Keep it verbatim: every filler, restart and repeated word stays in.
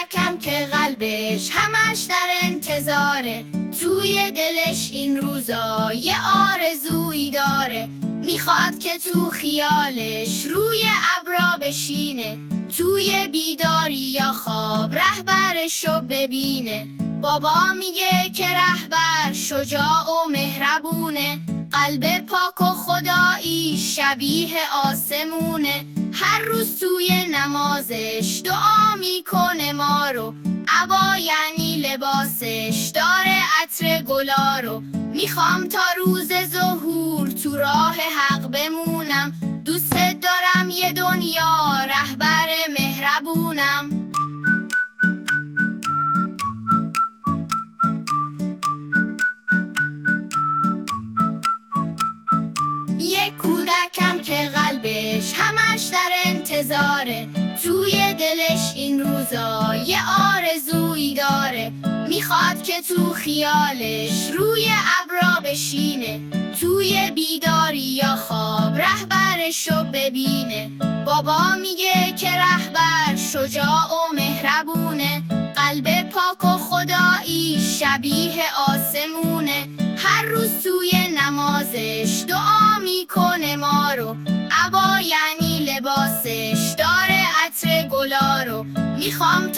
کودکم که قلبش همش در انتظاره، توی دلش این روزا یه آرزویی داره، میخواد که تو خیالش روی ابرا بشینه، توی بیداری یا خواب رهبرشو ببینه. بابا میگه که رهبر شجاع و مهربونه، قلب پاک و خدایی شبیه آسمونه، هر روز توی نمازش دعا میکنه ما رو، عبا یعنی لباسش داره عطر گلا رو. میخوام تا روز ظهور تو راه حق بمونم، دوست دارم یه دنیا رهبر مهربونم. یک کودکم که قلبش همش در انتظاره، توی دلش این روزا یه آرزویی داره، میخواد که تو خیالش روی ابرا بشینه، توی بیداری یا خواب رهبرشو ببینه. بابا میگه که رهبر شجاع و مهربونه، قلب پاک و خدایی شبیه آسمونه، هر روز توی نمازش دعا میکنه ما رو، عبا یعنی لباسش داره عطر گلا رو. میخوام